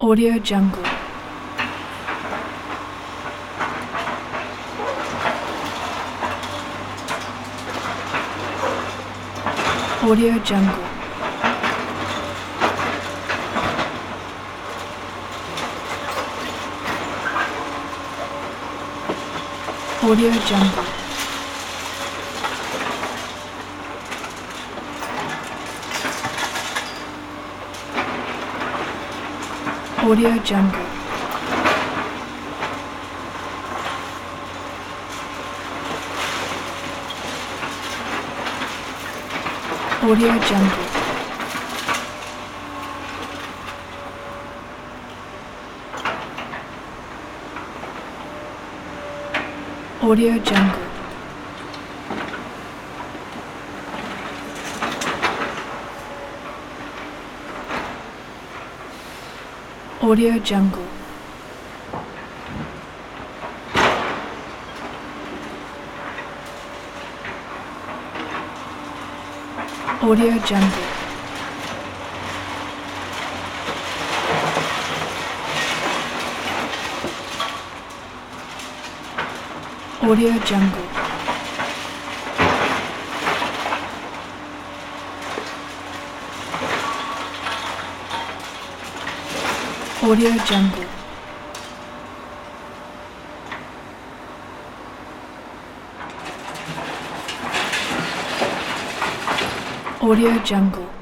Audio Jungle. Audio Jungle. Audio Jungle. Audio Jungle. Audio Jungle. Audio Jungle. Audio Jungle. Audio Jungle. Audio Jungle. Audio Jungle. Audio Jungle.